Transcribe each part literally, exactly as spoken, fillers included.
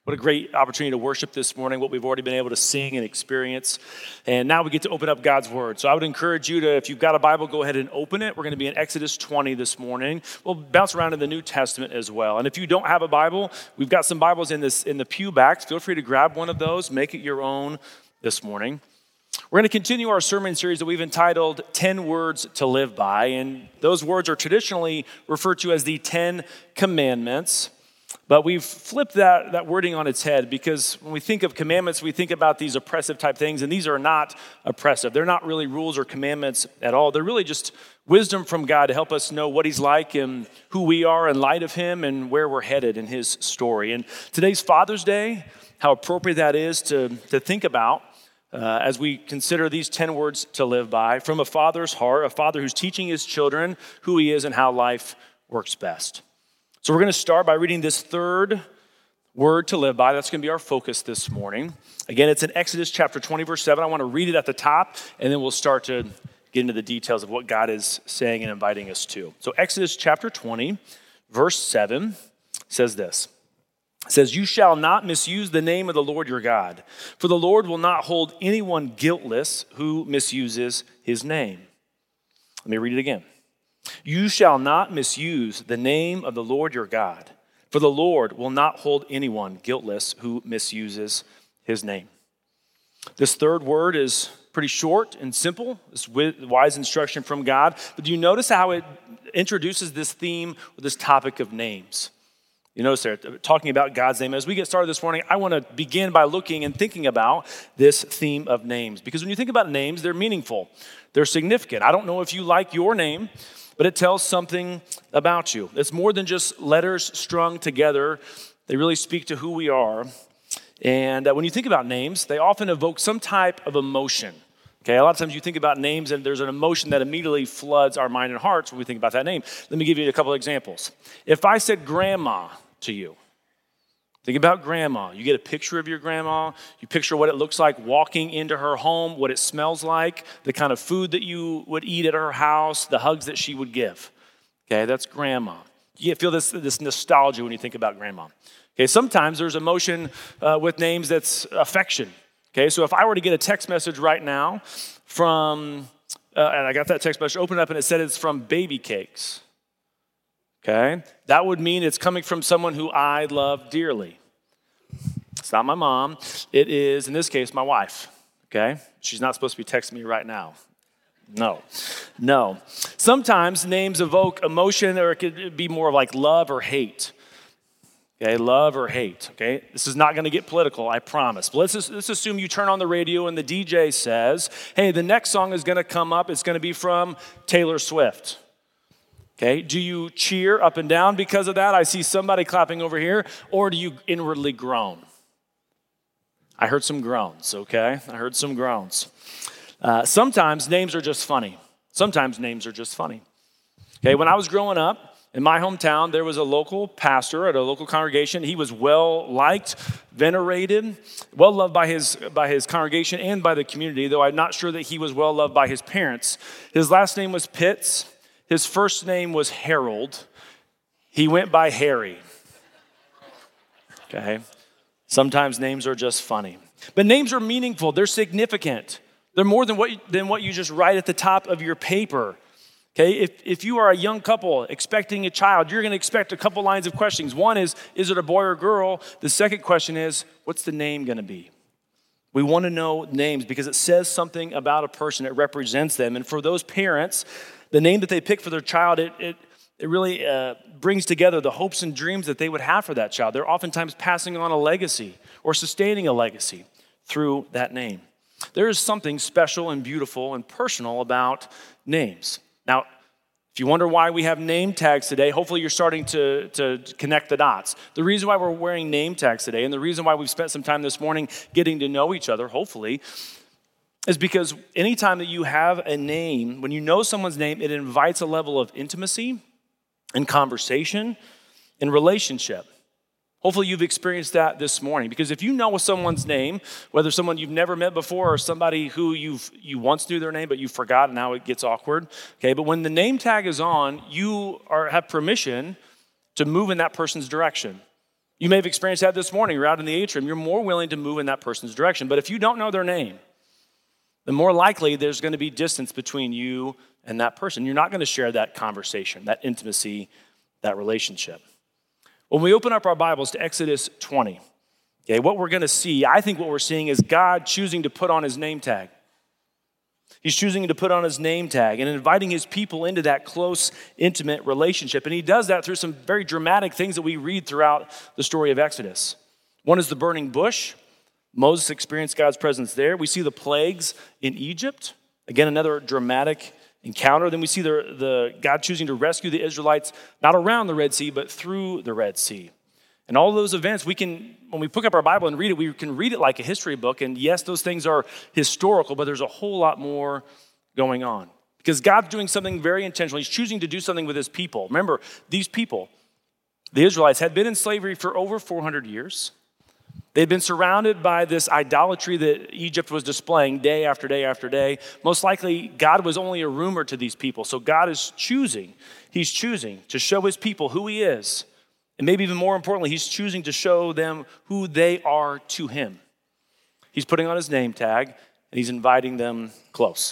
What a great opportunity to worship this morning, what we've already been able to sing and experience. And now we get to open up God's Word. So I would encourage you to, if you've got a Bible, go ahead and open it. We're going to be in Exodus twenty this morning. We'll bounce around in the New Testament as well. And if you don't have a Bible, we've got some Bibles in this in the pew backs. Feel free to grab one of those, make it your own this morning. We're going to continue our sermon series that we've entitled ten Words to Live By. And those words are traditionally referred to as the Ten Commandments. But we've flipped that, that wording on its head because when we think of commandments, we think about these oppressive type things, and these are not oppressive. They're not really rules or commandments at all. They're really just wisdom from God to help us know what he's like and who we are in light of him and where we're headed in his story. And today's Father's Day, how appropriate that is to, to think about uh, as we consider these ten words to live by from a father's heart, a father who's teaching his children who he is and how life works best. So we're going to start by reading this third word to live by. That's going to be our focus this morning. Again, it's in Exodus chapter twenty, verse seven. I want to read it at the top, and then we'll start to get into the details of what God is saying and inviting us to. So Exodus chapter twenty, verse seven says this. It says, "You shall not misuse the name of the Lord your God, for the Lord will not hold anyone guiltless who misuses his name." Let me read it again. "You shall not misuse the name of the Lord your God, for the Lord will not hold anyone guiltless who misuses his name." This third word is pretty short and simple. It's wise instruction from God. But do you notice how it introduces this theme or this topic of names? You notice there, talking about God's name. As we get started this morning, I want to begin by looking and thinking about this theme of names. Because when you think about names, they're meaningful. They're significant. I don't know if you like your name, but it tells something about you. It's more than just letters strung together. They really speak to who we are. And uh, when you think about names, they often evoke some type of emotion. Okay, a lot of times you think about names and there's an emotion that immediately floods our mind and hearts when we think about that name. Let me give you a couple of examples. If I said grandma to you, think about grandma. You get a picture of your grandma. You picture what it looks like walking into her home, what it smells like, the kind of food that you would eat at her house, the hugs that she would give. Okay, that's grandma. You feel this, this nostalgia when you think about grandma. Okay, sometimes there's emotion uh, with names that's affection. Okay, so if I were to get a text message right now from, uh, and I got that text message, opened up and it said it's from Baby Cakes. Okay, that would mean it's coming from someone who I love dearly. It's not my mom. It is, in this case, my wife. Okay, she's not supposed to be texting me right now. No, no. Sometimes names evoke emotion, or it could be more like love or hate. Okay, love or hate. Okay, this is not going to get political, I promise. But let's just, let's assume you turn on the radio and the D J says, "Hey, the next song is going to come up. It's going to be from Taylor Swift." Okay, do you cheer up and down because of that? I see somebody clapping over here. Or do you inwardly groan? I heard some groans, okay? I heard some groans. Uh, sometimes names are just funny. Sometimes names are just funny. Okay, when I was growing up, in my hometown, there was a local pastor at a local congregation. He was well-liked, venerated, well-loved by his, by his congregation and by the community, though I'm not sure that he was well-loved by his parents. His last name was Pitts. His first name was Harold. He went by Harry. Okay? Sometimes names are just funny. But names are meaningful. They're significant. They're more than what, than what you just write at the top of your paper. Okay? If, if you are a young couple expecting a child, you're going to expect a couple lines of questions. One is, is it a boy or girl? The second question is, what's the name going to be? We want to know names because it says something about a person. It represents them. And for those parents, the name that they pick for their child, it, it, it really uh, brings together the hopes and dreams that they would have for that child. They're oftentimes passing on a legacy or sustaining a legacy through that name. There is something special and beautiful and personal about names. Now, if you wonder why we have name tags today, hopefully you're starting to, to connect the dots. The reason why we're wearing name tags today and the reason why we've spent some time this morning getting to know each other, hopefully, is because anytime that you have a name, when you know someone's name, it invites a level of intimacy and conversation and relationship. Hopefully you've experienced that this morning, because if you know someone's name, whether someone you've never met before or somebody who you've you once knew their name but you forgot and now it gets awkward, okay, but when the name tag is on, you are have permission to move in that person's direction. You may have experienced that this morning. You're out in the atrium. You're more willing to move in that person's direction. But if you don't know their name, then more likely there's going to be distance between you and that person. You're not going to share that conversation, that intimacy, that relationship. When we open up our Bibles to Exodus twenty, okay, what we're going to see, I think what we're seeing is God choosing to put on his name tag. He's choosing to put on his name tag and inviting his people into that close, intimate relationship. And he does that through some very dramatic things that we read throughout the story of Exodus. One is the burning bush. Moses experienced God's presence there. We see the plagues in Egypt. Again, another dramatic encounter. Then we see the, the God choosing to rescue the Israelites, not around the Red Sea, but through the Red Sea. And all those events, we can, when we pick up our Bible and read it, we can read it like a history book. And yes, those things are historical, but there's a whole lot more going on. Because God's doing something very intentional. He's choosing to do something with his people. Remember, these people, the Israelites, had been in slavery for over four hundred years. They'd been surrounded by this idolatry that Egypt was displaying day after day after day. Most likely, God was only a rumor to these people. So God is choosing, he's choosing to show his people who he is. And maybe even more importantly, he's choosing to show them who they are to him. He's putting on his name tag, and he's inviting them close.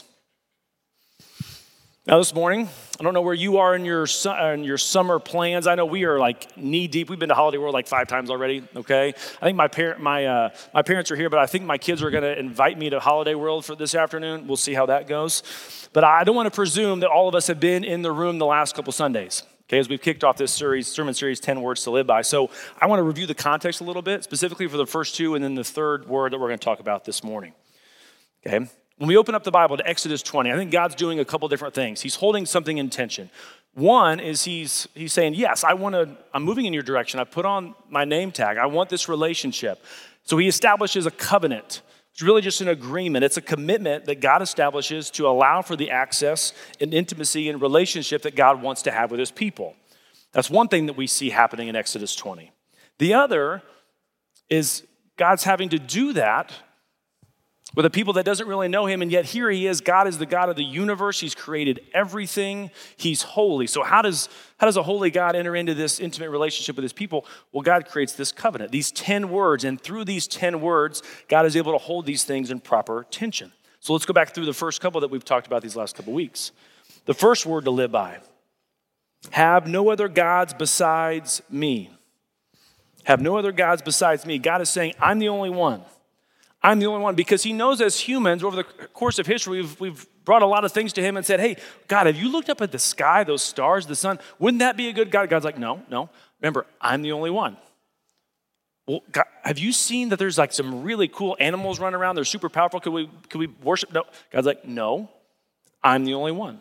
Now this morning, I don't know where you are in your, in your summer plans. I know we are like knee deep. We've been to Holiday World like five times already, okay? I think my, par- my, uh, my parents are here, but I think my kids are going to invite me to Holiday World for this afternoon. We'll see how that goes. But I don't want to presume that all of us have been in the room the last couple Sundays. Okay, as we've kicked off this series, sermon series, ten words to live by. So I want to review the context a little bit, specifically for the first two and then the third word that we're going to talk about this morning. Okay, when we open up the Bible to Exodus twenty, I think God's doing a couple different things. He's holding something in tension. One is he's he's saying, yes, I want to, I'm moving in your direction. I put on my name tag. I want this relationship. So he establishes a covenant. It's really just an agreement. It's a commitment that God establishes to allow for the access and intimacy and relationship that God wants to have with his people. That's one thing that we see happening in Exodus twenty. The other is God's having to do that with a people that doesn't really know him, and yet here he is. God is the God of the universe. He's created everything. He's holy. So how does, how does a holy God enter into this intimate relationship with his people? Well, God creates this covenant, these ten words, and through these ten words, God is able to hold these things in proper tension. So let's go back through the first couple that we've talked about these last couple weeks. The first word to live by, have no other gods besides me. Have no other gods besides me. God is saying, I'm the only one. I'm the only one, because he knows as humans, over the course of history, we've, we've brought a lot of things to him and said, hey, God, have you looked up at the sky, those stars, the sun? Wouldn't that be a good God? God's like, no, no. Remember, I'm the only one. Well, God, have you seen that there's like some really cool animals running around? They're super powerful. Could we, could we worship? No. God's like, no, I'm the only one.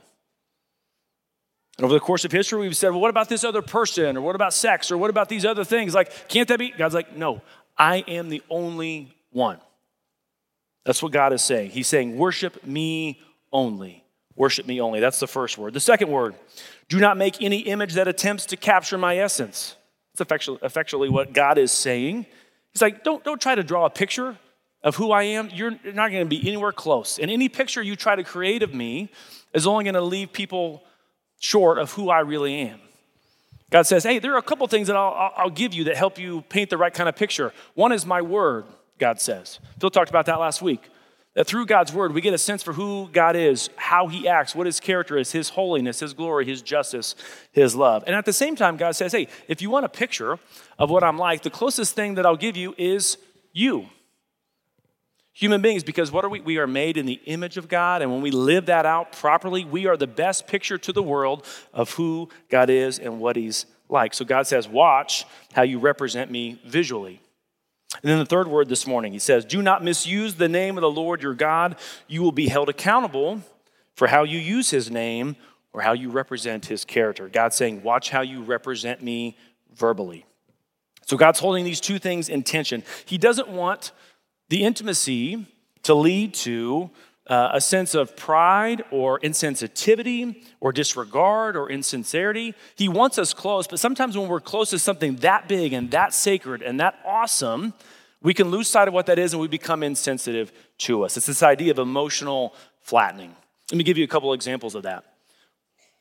And over the course of history, we've said, well, what about this other person? Or what about sex? Or what about these other things? Like, can't that be? God's like, no, I am the only one. That's what God is saying. He's saying, worship me only. Worship me only. That's the first word. The second word, do not make any image that attempts to capture my essence. That's effectually, effectually what God is saying. He's like, don't, don't try to draw a picture of who I am. You're not going to be anywhere close. And any picture you try to create of me is only going to leave people short of who I really am. God says, hey, there are a couple things that I'll, I'll give you that help you paint the right kind of picture. One is my word. God says. Phil talked about that last week. That through God's word, we get a sense for who God is, how he acts, what his character is, his holiness, his glory, his justice, his love. And at the same time, God says, hey, if you want a picture of what I'm like, the closest thing that I'll give you is you. Human beings, because what are we? We are made in the image of God, and when we live that out properly, we are the best picture to the world of who God is and what he's like. So God says, watch how you represent me visually. And then the third word this morning, he says, do not misuse the name of the Lord your God. You will be held accountable for how you use his name or how you represent his character. God's saying, watch how you represent me verbally. So God's holding these two things in tension. He doesn't want the intimacy to lead to uh, a sense of pride or insensitivity or disregard or insincerity. He wants us close, but sometimes when we're close to something that big and that sacred and that awesome, we can lose sight of what that is and we become insensitive to us. It's this idea of emotional flattening. Let me give you a couple examples of that.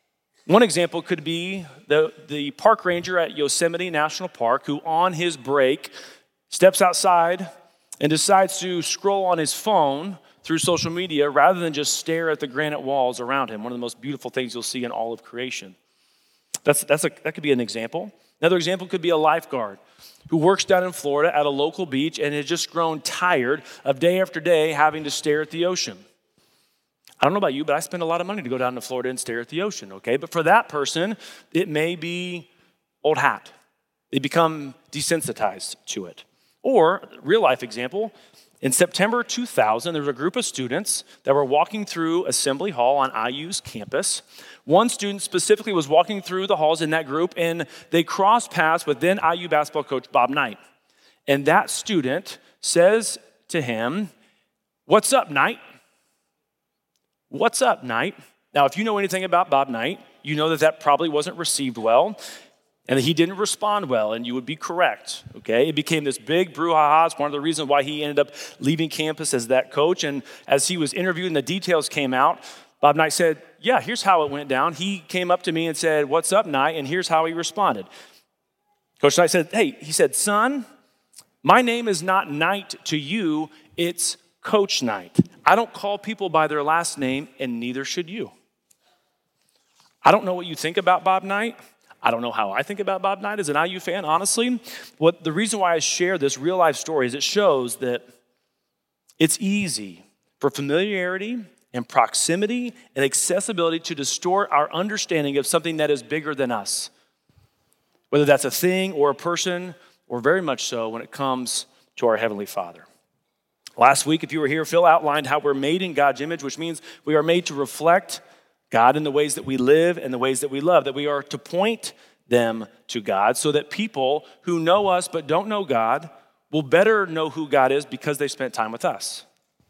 One example could be the, the park ranger at Yosemite National Park who on his break steps outside and decides to scroll on his phone through social media rather than just stare at the granite walls around him, one of the most beautiful things you'll see in all of creation. That's, that's a, that could be an example. Another example could be a lifeguard who works down in Florida at a local beach and has just grown tired of day after day having to stare at the ocean. I don't know about you, but I spend a lot of money to go down to Florida and stare at the ocean, okay? But for that person, it may be old hat. They become desensitized to it. Or, real life example, in September two thousand, there was a group of students that were walking through Assembly Hall on I U's campus. One student specifically was walking through the halls in that group, and they crossed paths with then I U basketball coach Bob Knight. And that student says to him, "What's up, Knight?" What's up, Knight? Now, if you know anything about Bob Knight, you know that that probably wasn't received well and that he didn't respond well, and you would be correct, okay? It became this big brouhaha. It's one of the reasons why he ended up leaving campus as that coach, and as he was interviewed and the details came out, Bob Knight said, yeah, here's how it went down. He came up to me and said, "What's up, Knight?" And here's how he responded. Coach Knight said, hey, he said, "Son, my name is not Knight to you, it's Coach Knight. I don't call people by their last name, and neither should you." I don't know what you think about Bob Knight. I don't know how I think about Bob Knight as an I U fan, honestly. What the reason why I share this real life story is it shows that it's easy for familiarity and proximity and accessibility to distort our understanding of something that is bigger than us. Whether that's a thing or a person, or very much so when it comes to our Heavenly Father. Last week, if you were here, Phil outlined how we're made in God's image, which means we are made to reflect God in the ways that we live and the ways that we love, that we are to point them to God so that people who know us but don't know God will better know who God is because they spent time with us.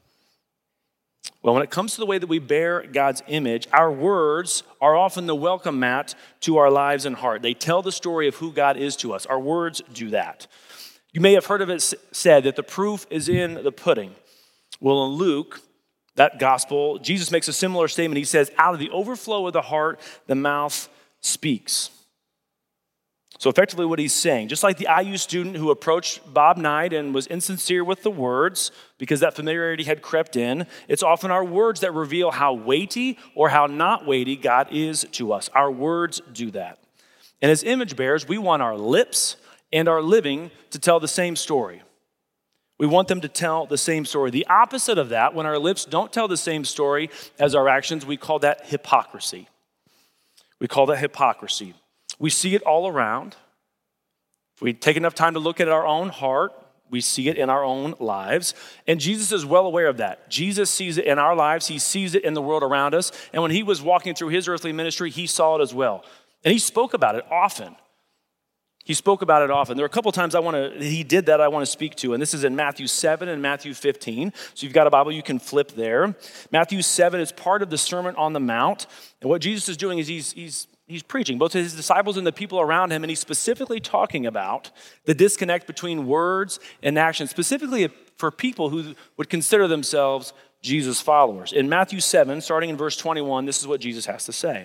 Well, when it comes to the way that we bear God's image, our words are often the welcome mat to our lives and heart. They tell the story of who God is to us. Our words do that. You may have heard of it said that the proof is in the pudding. Well, in Luke, that gospel, Jesus makes a similar statement. He says, out of the overflow of the heart, the mouth speaks. So effectively what he's saying, just like the I U student who approached Bob Knight and was insincere with the words because that familiarity had crept in, it's often our words that reveal how weighty or how not weighty God is to us. Our words do that. And as image bearers, we want our lips and our living to tell the same story. We want them to tell the same story. The opposite of that, when our lips don't tell the same story as our actions, we call that hypocrisy. We call that hypocrisy. We see it all around. If we take enough time to look at our own heart, we see it in our own lives. And Jesus is well aware of that. Jesus sees it in our lives. He sees it in the world around us. And when he was walking through his earthly ministry, he saw it as well. And he spoke about it often. He spoke about it often. There are a couple times I want to, he did that I want to speak to, and this is in Matthew seven and Matthew fifteen. So you've got a Bible, you can flip there. Matthew seven is part of the Sermon on the Mount, and what Jesus is doing is he's, he's, he's preaching, both to his disciples and the people around him, and he's specifically talking about the disconnect between words and action, specifically for people who would consider themselves Jesus followers. In Matthew seven, starting in verse twenty-one, this is what Jesus has to say.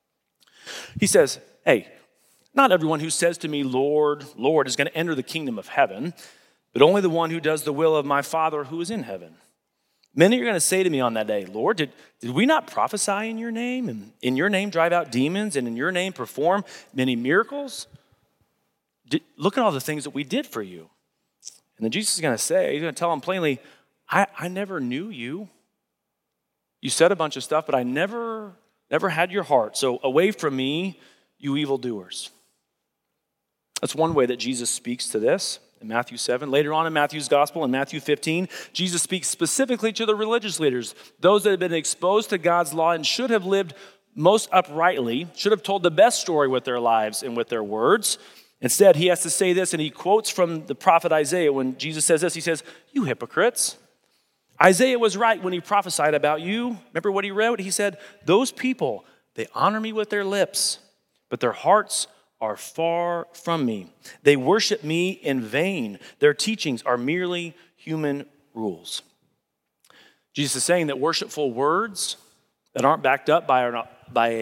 He says, hey, not everyone who says to me, Lord, Lord, is going to enter the kingdom of heaven, but only the one who does the will of my Father who is in heaven. Many are going to say to me on that day, Lord, did, did we not prophesy in your name, and in your name drive out demons, and in your name perform many miracles? Did, look at all the things that we did for you. And then Jesus is going to say, he's going to tell them plainly, I, I never knew you. You said a bunch of stuff, but I never, never had your heart. So away from me, you evildoers. That's one way that Jesus speaks to this in Matthew seven. Later on in Matthew's gospel, in Matthew fifteen, Jesus speaks specifically to the religious leaders, those that have been exposed to God's law and should have lived most uprightly, should have told the best story with their lives and with their words. Instead, he has to say this, and he quotes from the prophet Isaiah when Jesus says this. He says, you hypocrites. Isaiah was right when he prophesied about you. Remember what he wrote? He said, those people, they honor me with their lips, but their hearts are far from me. They worship me in vain. Their teachings are merely human rules. Jesus is saying that worshipful words that aren't backed up by, by a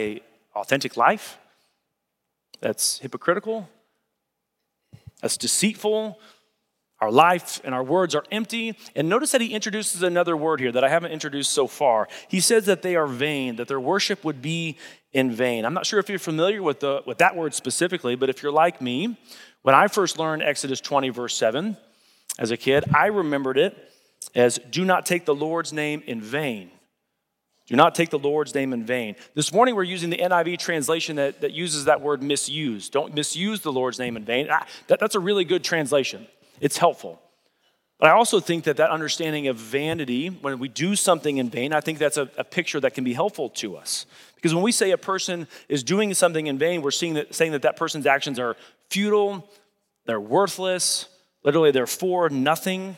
authentic life, that's hypocritical, that's deceitful. Our life and our words are empty. And notice that he introduces another word here that I haven't introduced so far. He says that they are vain, that their worship would be in vain. I'm not sure if you're familiar with, the, with that word specifically, but if you're like me, when I first learned Exodus twenty, verse seven, as a kid, I remembered it as, do not take the Lord's name in vain. Do not take the Lord's name in vain. This morning we're using the N I V translation that, that uses that word misuse. Don't misuse the Lord's name in vain. Ah, that, that's a really good translation. It's helpful. But I also think that that understanding of vanity, when we do something in vain, I think that's a, a picture that can be helpful to us. Because when we say a person is doing something in vain, we're seeing that, saying that that person's actions are futile, they're worthless, literally they're for nothing.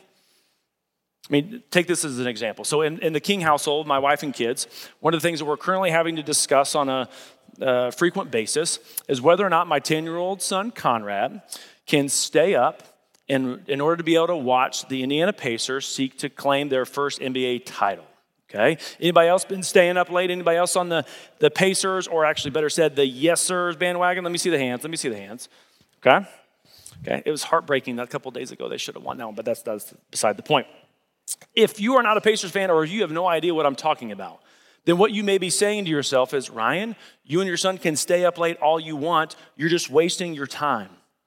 I mean, take this as an example. So in, in the King household, my wife and kids, one of the things that we're currently having to discuss on a uh, frequent basis is whether or not my ten-year-old son, Conrad, can stay up in, in order to be able to watch the Indiana Pacers seek to claim their first N B A title. Okay? Anybody else been staying up late? Anybody else on the, the Pacers, or actually better said, the Yes Sirs bandwagon? Let me see the hands. Let me see the hands. Okay? Okay. It was heartbreaking that a couple of days ago they should have won that one, but that's, that's beside the point. If you are not a Pacers fan, or you have no idea what I'm talking about, then what you may be saying to yourself is, Ryan, you and your son can stay up late all you want. You're just wasting your time.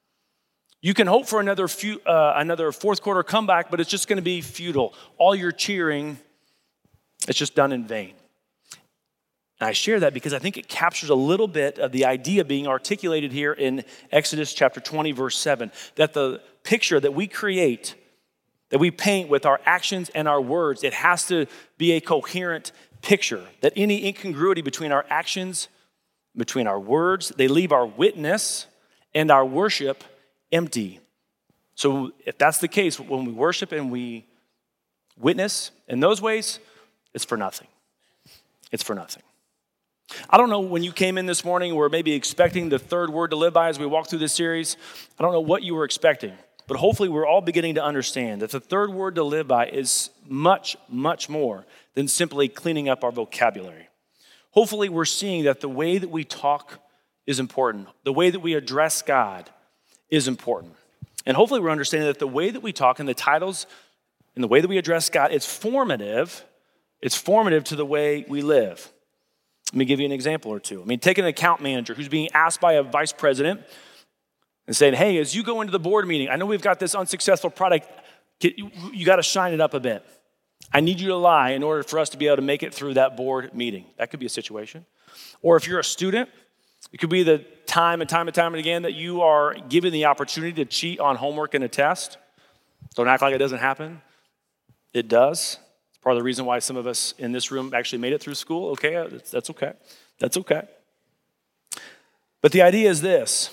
You can hope for another few, uh, another fourth quarter comeback, but it's just going to be futile. All your cheering, it's just done in vain. And I share that because I think it captures a little bit of the idea being articulated here in Exodus chapter twenty, verse seven, that the picture that we create, that we paint with our actions and our words, it has to be a coherent picture, that any incongruity between our actions, between our words, they leave our witness and our worship empty. So if that's the case, when we worship and we witness in those ways, it's for nothing. It's for nothing. I don't know when you came in this morning, we're maybe expecting the third word to live by as we walk through this series. I don't know what you were expecting, but hopefully we're all beginning to understand that the third word to live by is much, much more than simply cleaning up our vocabulary. Hopefully we're seeing that the way that we talk is important. The way that we address God is important. And hopefully we're understanding that the way that we talk and the titles and the way that we address God, it's formative. It's formative to the way we live. Let me give you an example or two. I mean, take an account manager who's being asked by a vice president and saying, hey, as you go into the board meeting, I know we've got this unsuccessful product. You, you got to shine it up a bit. I need you to lie in order for us to be able to make it through that board meeting. That could be a situation. Or if you're a student, it could be the time and time and time and again that you are given the opportunity to cheat on homework and a test. Don't act like it doesn't happen. It does. It's part of the reason why some of us in this room actually made it through school. Okay, that's, that's okay. That's okay. But the idea is this.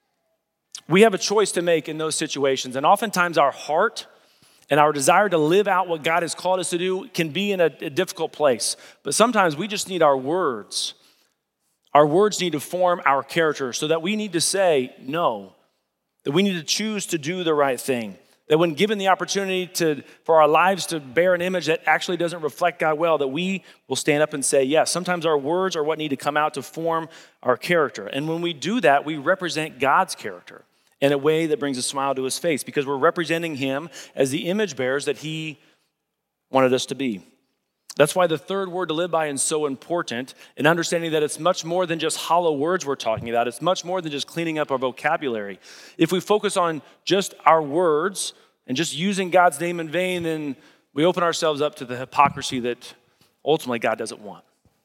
We have a choice to make in those situations. And oftentimes our heart and our desire to live out what God has called us to do can be in a, a difficult place. But sometimes we just need our words. Our words need to form our character so that we need to say no, that we need to choose to do the right thing, that when given the opportunity to for our lives to bear an image that actually doesn't reflect God well, that we will stand up and say yes. Sometimes our words are what need to come out to form our character. And when we do that, we represent God's character in a way that brings a smile to his face because we're representing him as the image bearers that he wanted us to be. That's why the third word to live by is so important, and understanding that it's much more than just hollow words we're talking about. It's much more than just cleaning up our vocabulary. If we focus on just our words and just using God's name in vain, then we open ourselves up to the hypocrisy that ultimately God doesn't want.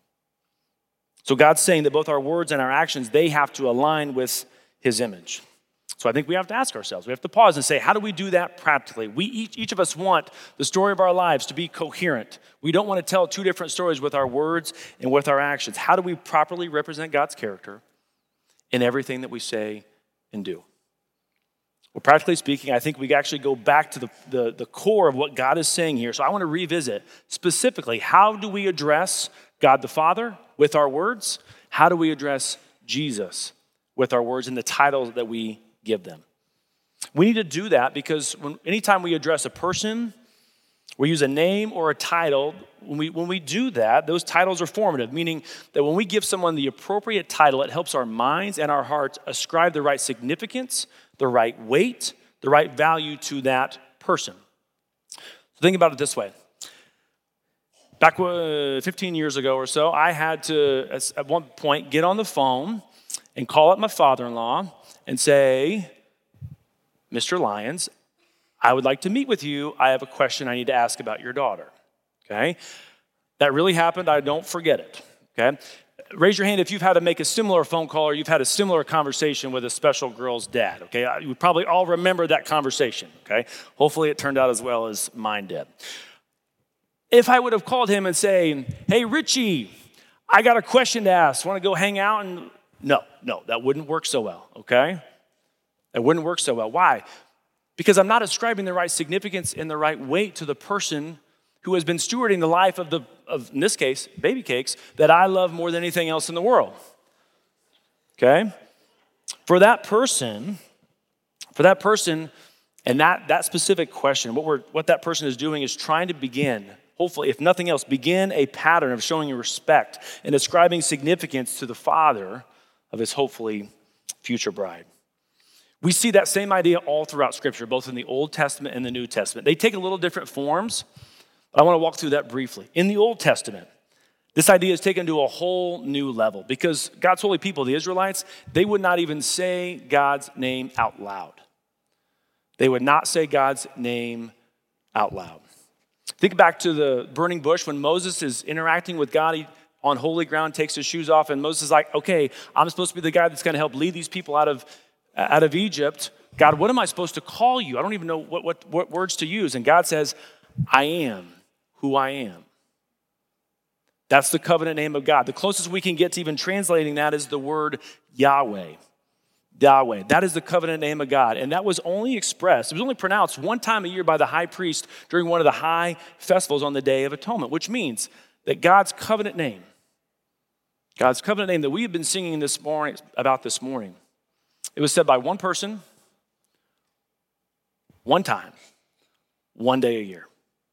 So God's saying that both our words and our actions, they have to align with his image. So I think we have to ask ourselves, we have to pause and say, how do we do that practically? We each, each of us want the story of our lives to be coherent. We don't want to tell two different stories with our words and with our actions. How do we properly represent God's character in everything that we say and do? Well, practically speaking, I think we actually go back to the, the, the core of what God is saying here. So I want to revisit specifically, how do we address God the Father with our words? How do we address Jesus with our words and the titles that we give them? We need to do that because when, anytime we address a person We use a name or a title. When we, when we do that, those titles are formative, meaning that when we give someone the appropriate title, it helps our minds and our hearts ascribe the right significance, the right weight, the right value to that person. So think about it this way. Back fifteen years ago or so, I had to, at one point, get on the phone and call up my father-in-law and say, Mister Lyons, I would like to meet with you. I have a question I need to ask about your daughter, okay? That really happened. I don't forget it, okay? Raise your hand if you've had to make a similar phone call or you've had a similar conversation with a special girl's dad, okay? You probably all remember that conversation, okay? Hopefully it turned out as well as mine did. If I would have called him and say, hey, Richie, I got a question to ask. Want to go hang out? And no, no, that wouldn't work so well, okay? That wouldn't work so well. Why? Because I'm not ascribing the right significance and the right weight to the person who has been stewarding the life of, the, of in this case, baby cakes, that I love more than anything else in the world. Okay? For that person, for that person, and that, that specific question, what, we're, what that person is doing is trying to begin, hopefully, if nothing else, begin a pattern of showing respect and ascribing significance to the father of his hopefully future bride. We see that same idea all throughout Scripture, both in the Old Testament and the New Testament. They take a little different forms, but I want to walk through that briefly. In the Old Testament, this idea is taken to a whole new level because God's holy people, the Israelites, they would not even say God's name out loud. They would not say God's name out loud. Think back to the burning bush when Moses is interacting with God. He, on holy ground, takes his shoes off, and Moses is like, okay, I'm supposed to be the guy that's going to help lead these people out of out of Egypt. God, what am I supposed to call you? I don't even know what, what, what words to use. And God says, I am who I am. That's the covenant name of God. The closest we can get to even translating that is the word Yahweh. Yahweh. That is the covenant name of God. And that was only expressed, it was only pronounced one time a year by the high priest during one of the high festivals on the Day of Atonement, which means that God's covenant name, God's covenant name that we have been singing this morning about this morning, it was said by one person, one time, one day a year.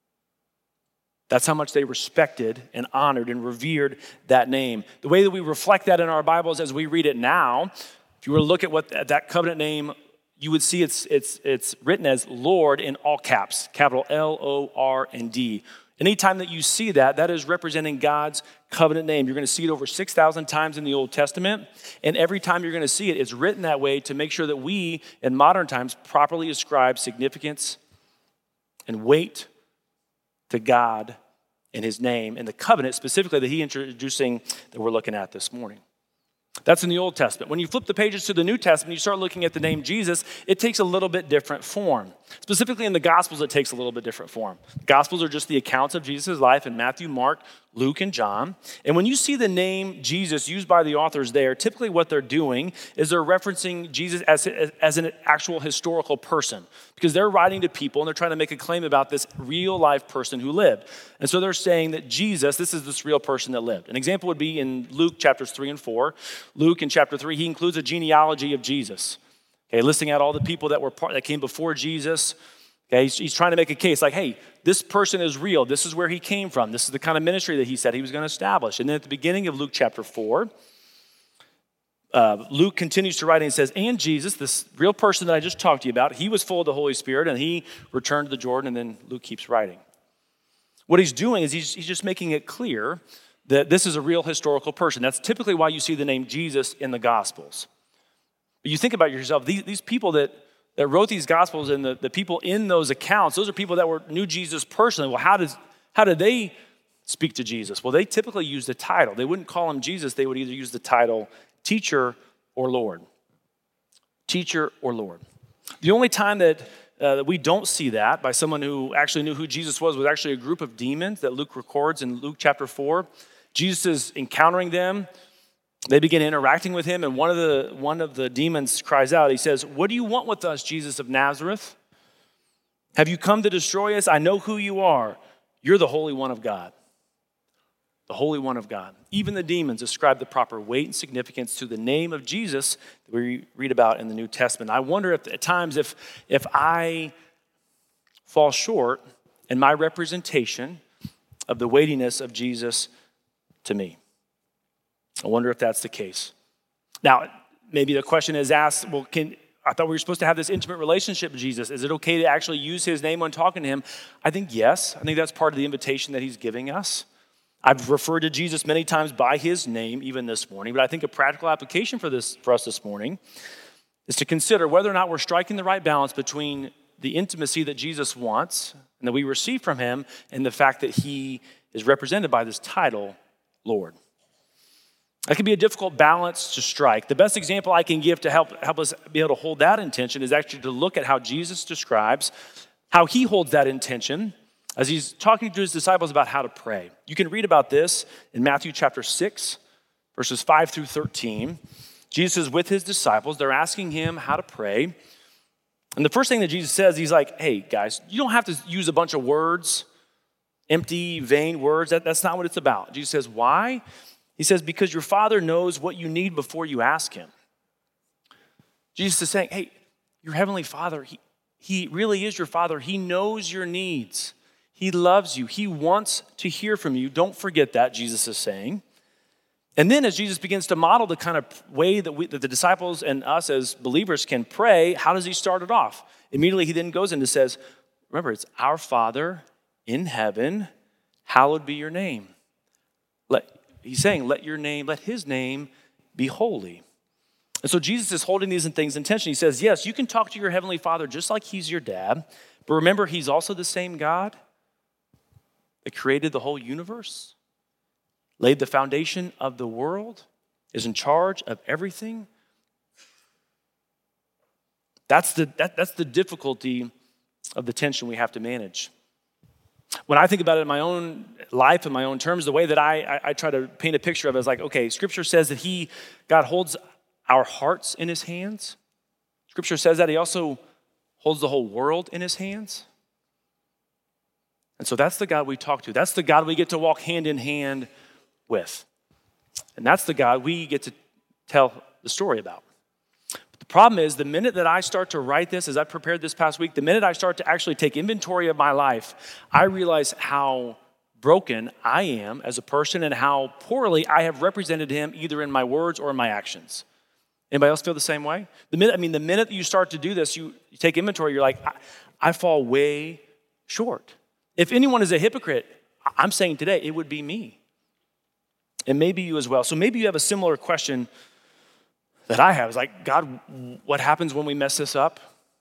That's how much they respected and honored and revered that name. The way that we reflect that in our Bibles as we read it now, if you were to look at what that covenant name, you would see it's, it's, it's written as Lord in all caps, capital L O R and D. Anytime that you see that, that is representing God's covenant name. You're going to see it over six thousand times in the Old Testament. And every time you're going to see it, it's written that way to make sure that we, in modern times, properly ascribe significance and weight to God and his name and the covenant specifically that he's introducing that we're looking at this morning. That's in the Old Testament. When you flip the pages to the New Testament, you start looking at the name Jesus, it takes a little bit different form. Specifically in the Gospels, it takes a little bit different form. The Gospels are just the accounts of Jesus' life in Matthew, Mark, Luke, and John. And when you see the name Jesus used by the authors there, typically what they're doing is they're referencing Jesus as, as an actual historical person because they're writing to people and they're trying to make a claim about this real life person who lived. And so they're saying that Jesus, this is this real person that lived. An example would be in Luke chapters three and four. Luke in chapter three, he includes a genealogy of Jesus. Okay, listing out all the people that were part, that came before Jesus. Okay, he's, he's trying to make a case like, hey, this person is real. This is where he came from. This is the kind of ministry that he said he was going to establish. And then at the beginning of Luke chapter four, uh, Luke continues to write and he says, and Jesus, this real person that I just talked to you about, he was full of the Holy Spirit and he returned to the Jordan. And then Luke keeps writing. What he's doing is he's, he's just making it clear that this is a real historical person. That's typically why you see the name Jesus in the Gospels. But you think about yourself, these, these people that, that wrote these Gospels and the, the people in those accounts, those are people that were knew Jesus personally. Well, how, does, how did they speak to Jesus? Well, they typically used a title. They wouldn't call him Jesus. They would either use the title teacher or Lord. Teacher or Lord. The only time that Uh, that we don't see that by someone who actually knew who Jesus was was actually a group of demons that Luke records in Luke chapter four. Jesus is encountering them. They begin interacting with him, and one of the one of the demons cries out. He says, "What do you want with us, Jesus of Nazareth? Have you come to destroy us? I know who you are. You're the Holy One of God." The Holy One of God. Even the demons ascribe the proper weight and significance to the name of Jesus that we read about in the New Testament. I wonder if at times if, if I fall short and my representation of the weightiness of Jesus to me. I wonder if that's the case. Now, maybe the question is asked, well, can I thought we were supposed to have this intimate relationship with Jesus. Is it okay to actually use his name when talking to him? I think yes. I think that's part of the invitation that he's giving us. I've referred to Jesus many times by his name, even this morning, but I think a practical application for this for us this morning is to consider whether or not we're striking the right balance between the intimacy that Jesus wants and that we receive from him and the fact that he is represented by this title, Lord. That can be a difficult balance to strike. The best example I can give to help, help us be able to hold that intention is actually to look at how Jesus describes how he holds that intention as he's talking to his disciples about how to pray. You can read about this in Matthew chapter six, verses five through thirteen. Jesus is with his disciples. They're asking him how to pray. And the first thing that Jesus says, he's like, hey, guys, you don't have to use a bunch of words, empty, vain words. That, that's not what it's about. Jesus says, why? He says, because your Father knows what you need before you ask him. Jesus is saying, hey, your heavenly Father, he, he really is your Father. He knows your needs. He loves you. He wants to hear from you. Don't forget that, Jesus is saying. And then as Jesus begins to model the kind of way that, we, that the disciples and us as believers can pray, how does he start it off? Immediately he then goes into says, remember, it's our Father in heaven, hallowed be your name. Let He's saying, let your name, let his name be holy. And so Jesus is holding these things in tension. He says, yes, you can talk to your heavenly Father just like he's your dad, but remember, he's also the same God that created the whole universe, laid the foundation of the world, is in charge of everything. That's the, that, that's the difficulty of the tension we have to manage. When I think about it in my own life, in my own terms, the way that I, I, I try to paint a picture of it is like, okay, Scripture says that he, God holds our hearts in his hands. Scripture says that he also holds the whole world in his hands. And so that's the God we talk to. That's the God we get to walk hand in hand with. And that's the God we get to tell the story about. The problem is the minute that I start to write this, as I prepared this past week, the minute I start to actually take inventory of my life, I realize how broken I am as a person and how poorly I have represented him either in my words or in my actions. Anybody else feel the same way? The minute, I mean, the minute that you start to do this, you, you take inventory, you're like, I, I fall way short. If anyone is a hypocrite, I'm saying today, it would be me. And maybe you as well. So maybe you have a similar question that I have. Is like, God, what happens when we mess this up?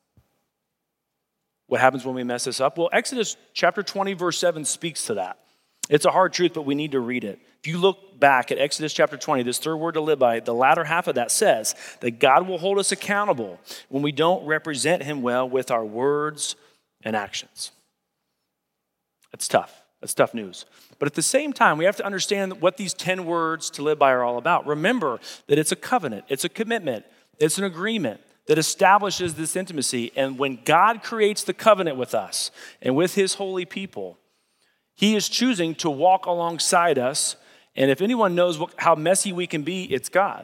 What happens when we mess this up? Well, Exodus chapter twenty, verse seven speaks to that. It's a hard truth, but we need to read it. If you look back at Exodus chapter twenty, this third word to live by, the latter half of that says that God will hold us accountable when we don't represent him well with our words and actions. That's tough. That's tough news. But at the same time, we have to understand what these ten words to live by are all about. Remember that it's a covenant, it's a commitment, it's an agreement that establishes this intimacy. And when God creates the covenant with us and with his holy people, he is choosing to walk alongside us. And if anyone knows what, how messy we can be, it's God.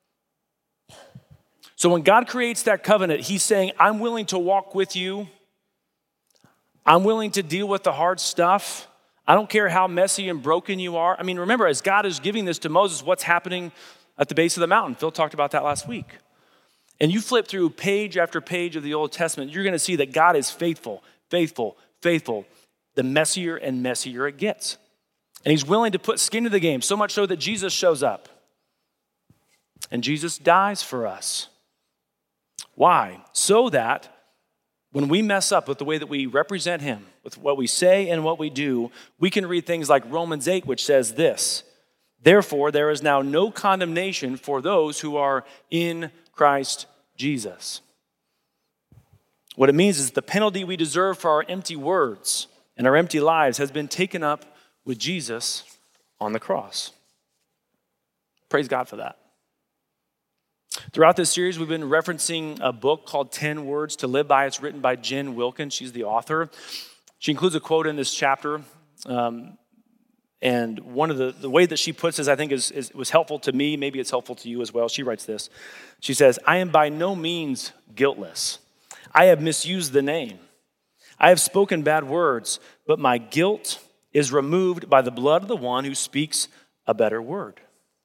So when God creates that covenant, he's saying, I'm willing to walk with you. I'm willing to deal with the hard stuff. I don't care how messy and broken you are. I mean, remember, as God is giving this to Moses, what's happening at the base of the mountain? Phil talked about that last week. And you flip through page after page of the Old Testament, you're going to see that God is faithful, faithful, faithful. The messier and messier it gets. And he's willing to put skin to the game, so much so that Jesus shows up. And Jesus dies for us. Why? So that when we mess up with the way that we represent him, with what we say and what we do, we can read things like Romans eight, which says this, therefore, there is now no condemnation for those who are in Christ Jesus. What it means is the penalty we deserve for our empty words and our empty lives has been taken up with Jesus on the cross. Praise God for that. Throughout this series, we've been referencing a book called ten words to Live By. It's written by Jen Wilkin. She's the author. She includes a quote in this chapter. Um, and one of the, the way that she puts this, I think, is, is was helpful to me. Maybe it's helpful to you as well. She writes this. She says, I am by no means guiltless. I have misused the name. I have spoken bad words, but my guilt is removed by the blood of the one who speaks a better word.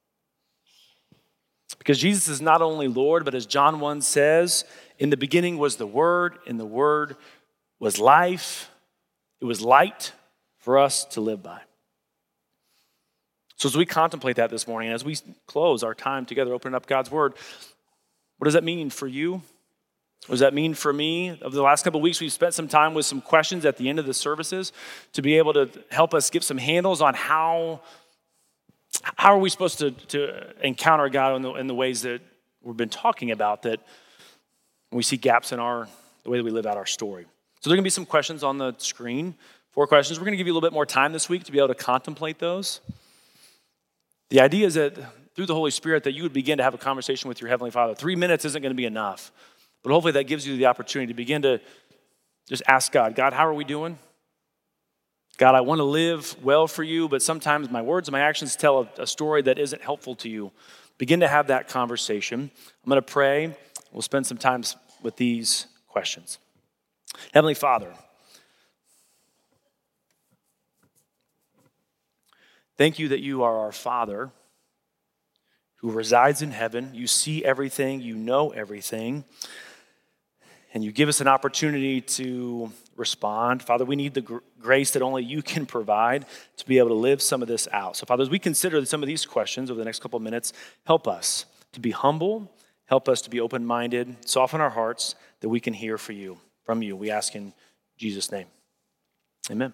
Because Jesus is not only Lord, but as John one says, in the beginning was the Word, and the Word was life. It was light for us to live by. So as we contemplate that this morning, as we close our time together, opening up God's Word, what does that mean for you? What does that mean for me? Over the last couple of weeks, we've spent some time with some questions at the end of the services to be able to help us get some handles on how, how are we supposed to, to encounter God in the, in the ways that we've been talking about, that we see gaps in our the way that we live out our story. So there are going to be some questions on the screen, four questions. We're going to give you a little bit more time this week to be able to contemplate those. The idea is that through the Holy Spirit that you would begin to have a conversation with your Heavenly Father. Three minutes isn't going to be enough, but hopefully that gives you the opportunity to begin to just ask God, God, how are we doing? God, I want to live well for you, but sometimes my words and my actions tell a, a story that isn't helpful to you. Begin to have that conversation. I'm going to pray. We'll spend some time with these questions. Heavenly Father, thank you that you are our Father who resides in heaven. You see everything, you know everything, and you give us an opportunity to respond. Father, we need the gr- grace that only you can provide to be able to live some of this out. So, Father, as we consider some of these questions over the next couple of minutes, help us to be humble, help us to be open-minded, soften our hearts that we can hear for you, from you. We ask in Jesus' name. Amen.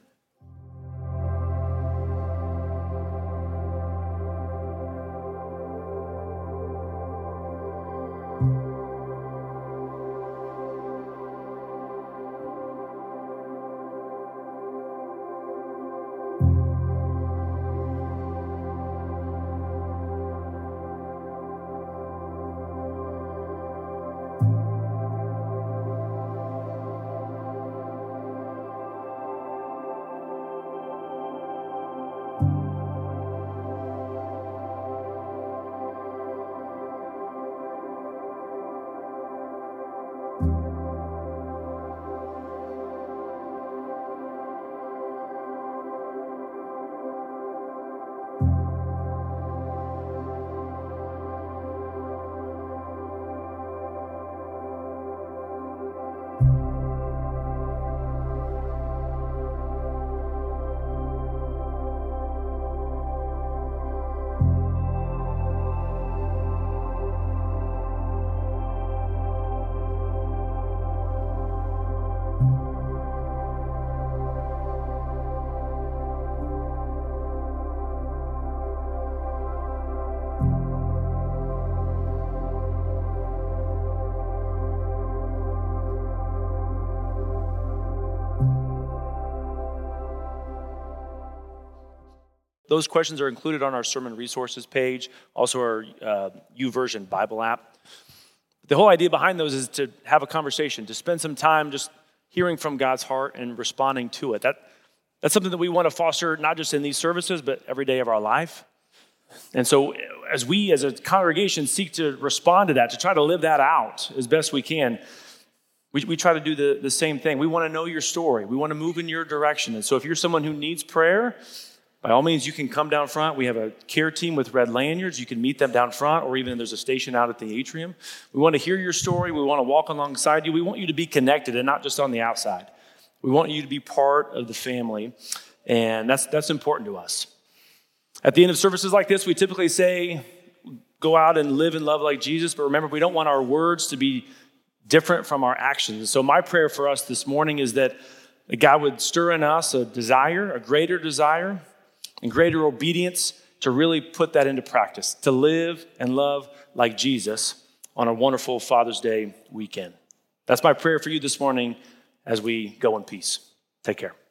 Those questions are included on our sermon resources page, also our uh, YouVersion Bible app. The whole idea behind those is to have a conversation, to spend some time just hearing from God's heart and responding to it. That, that's something that we want to foster not just in these services, but every day of our life. And so as we as a congregation seek to respond to that, to try to live that out as best we can, we, we try to do the, the same thing. We want to know your story. We want to move in your direction. And so if you're someone who needs prayer, by all means, you can come down front. We have a care team with red lanyards. You can meet them down front, or even there's a station out at the atrium. We want to hear your story. We want to walk alongside you. We want you to be connected and not just on the outside. We want you to be part of the family, and that's that's important to us. At the end of services like this, we typically say, go out and live and love like Jesus, but remember, we don't want our words to be different from our actions. So my prayer for us this morning is that God would stir in us a desire, a greater desire, and greater obedience to really put that into practice, to live and love like Jesus on a wonderful Father's Day weekend. That's my prayer for you this morning as we go in peace. Take care.